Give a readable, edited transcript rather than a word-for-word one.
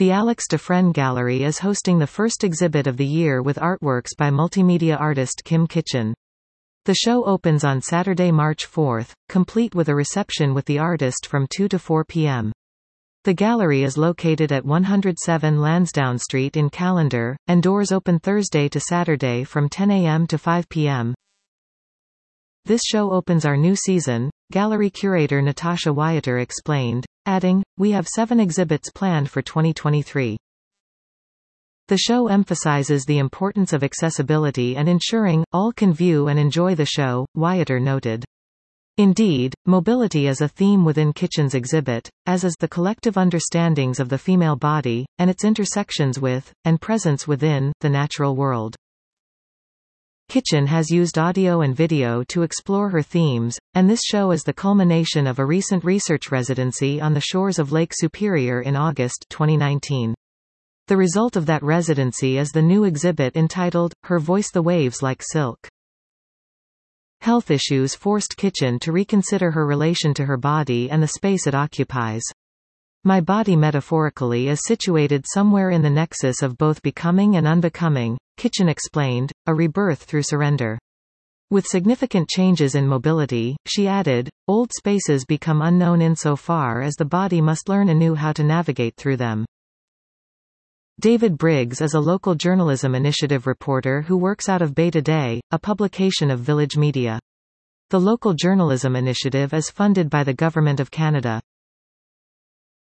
The Alex Dufresne Gallery is hosting the first exhibit of the year with artworks by multimedia artist Kim Kitchen. The show opens on Saturday, March 4, complete with a reception with the artist from 2 to 4 p.m. The gallery is located at 107 Lansdowne Street in Callander, and doors open Thursday to Saturday from 10 a.m. to 5 p.m. This show opens our new season, gallery curator Natasha Wyatter explained, adding, "We have 7 exhibits planned for 2023. The show emphasizes the importance of accessibility and ensuring all can view and enjoy the show," Wyatter noted. Indeed, mobility is a theme within Kitchen's exhibit, as is the collective understandings of the female body, and its intersections with, and presence within, the natural world. Kitchen has used audio and video to explore her themes, and this show is the culmination of a recent research residency on the shores of Lake Superior in August 2019. The result of that residency is the new exhibit entitled, Her Voice: The Waves Like Silk. Health issues forced Kitchen to reconsider her relation to her body and the space it occupies. "My body metaphorically is situated somewhere in the nexus of both becoming and unbecoming," Kitchen explained, "a rebirth through surrender. With significant changes in mobility," she added, "old spaces become unknown insofar as the body must learn anew how to navigate through them." David Briggs is a local journalism initiative reporter who works out of Beta Day, a publication of Village Media. The local journalism initiative is funded by the Government of Canada.